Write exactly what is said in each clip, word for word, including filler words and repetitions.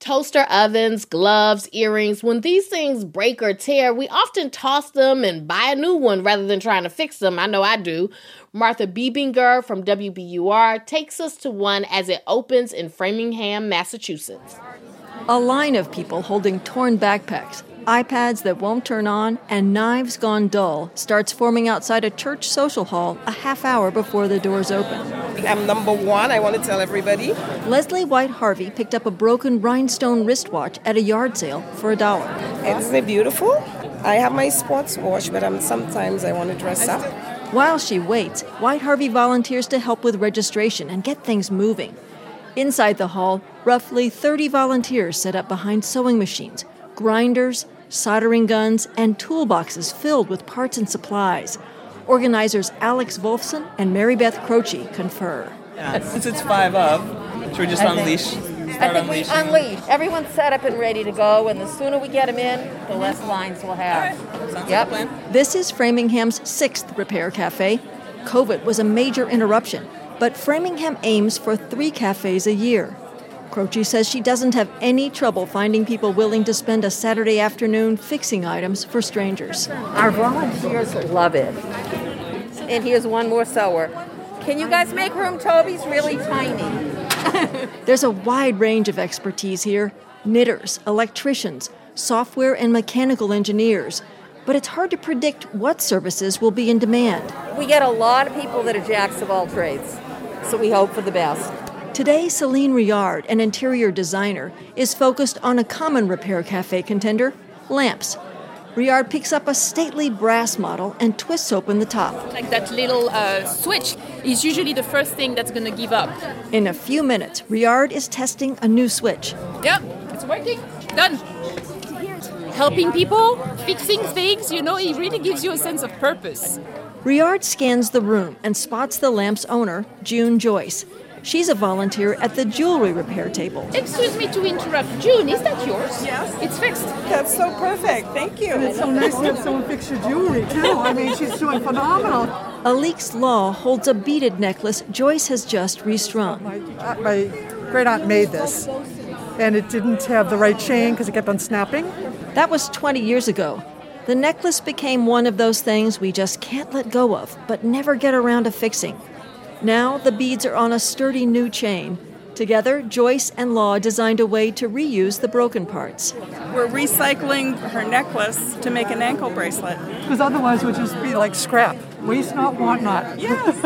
Toaster ovens, gloves, earrings, when these things break or tear, we often toss them and buy a new one rather than trying to fix them. I know I do. Martha Biebinger from W B U R takes us to one as it opens in Framingham, Massachusetts. A line of people holding torn backpacks, iPads that won't turn on, and knives gone dull starts forming outside a church social hall a half hour before the doors open. I'm number one, I want to tell everybody. Leslie White Harvey picked up a broken rhinestone wristwatch at a yard sale for a dollar. Isn't it beautiful? I have my sports watch, but I'm, sometimes I want to dress up. While she waits, White Harvey volunteers to help with registration and get things moving. Inside the hall, roughly thirty volunteers set up behind sewing machines, grinders, soldering guns, and toolboxes filled with parts and supplies. Organizers Alex Wolfson and Mary Beth Croce confer. Yeah, since it's five of, should we just I unleash? Think, start I think unleashing? we unleash. Everyone's set up and ready to go, and the sooner we get them in, the less lines we'll have. All right. Sounds Yep. like a plan. This is Framingham's sixth repair cafe. COVID was a major interruption, but Framingham aims for three cafes a year. Croce says she doesn't have any trouble finding people willing to spend a Saturday afternoon fixing items for strangers. Our volunteers love it. And here's one more sewer. Can you guys make room? Toby's really tiny. There's a wide range of expertise here: knitters, electricians, software and mechanical engineers. But it's hard to predict what services will be in demand. We get a lot of people that are jacks of all trades, so we hope for the best. Today, Celine Riard, an interior designer, is focused on a common repair cafe contender, lamps. Riard picks up a stately brass model and twists open the top. Like that little uh, switch is usually the first thing that's going to give up. In a few minutes, Riard is testing a new switch. Yeah, it's working. Done. Helping people, fixing things, you know, it really gives you a sense of purpose. Riard scans the room and spots the lamp's owner, June Joyce. She's a volunteer at the jewelry repair table. Excuse me to interrupt. June, is that yours? Yes. It's fixed. That's so perfect, thank you. And it's so nice to have someone fix your jewelry, too. I mean, she's doing phenomenal. Alix Law holds a beaded necklace Joyce has just restrung. My, uh, my great-aunt made this, and it didn't have the right chain because it kept on snapping. That was twenty years ago. The necklace became one of those things we just can't let go of, but never get around to fixing. Now the beads are on a sturdy new chain. Together, Joyce and Law designed a way to reuse the broken parts. We're recycling her necklace to make an ankle bracelet. Because otherwise it would just be like scrap. Waste not, want not. Yes.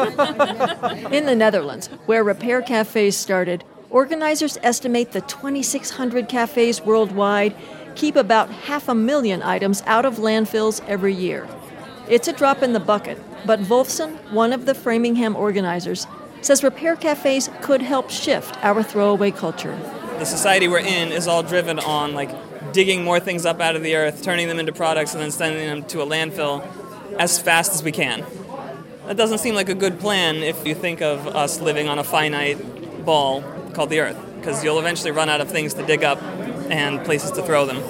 In the Netherlands, where repair cafes started, organizers estimate the twenty-six hundred cafes worldwide keep about half a million items out of landfills every year. It's a drop in the bucket, but Wolfson, one of the Framingham organizers, says repair cafes could help shift our throwaway culture. The society we're in is all driven on like digging more things up out of the earth, turning them into products, and then sending them to a landfill as fast as we can. That doesn't seem like a good plan if you think of us living on a finite ball called the earth, because you'll eventually run out of things to dig up and places to throw them.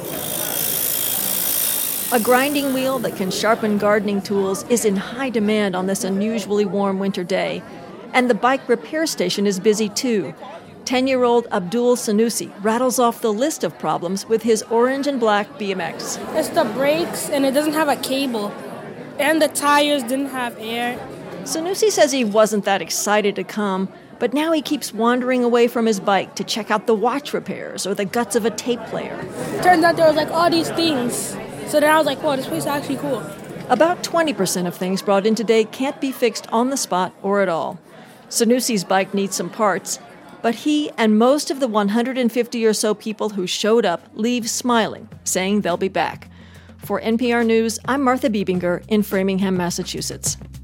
A grinding wheel that can sharpen gardening tools is in high demand on this unusually warm winter day. And the bike repair station is busy too. Ten-year-old Abdul Sanusi rattles off the list of problems with his orange and black B M X. It's the brakes, and it doesn't have a cable. And the tires didn't have air. Sanusi says he wasn't that excited to come, but now he keeps wandering away from his bike to check out the watch repairs or the guts of a tape player. Turns out there was like all these things. So then I was like, whoa, this place is actually cool. About twenty percent of things brought in today can't be fixed on the spot or at all. Sanusi's bike needs some parts, but he and most of the one hundred fifty or so people who showed up leave smiling, saying they'll be back. For N P R News, I'm Martha Biebinger in Framingham, Massachusetts.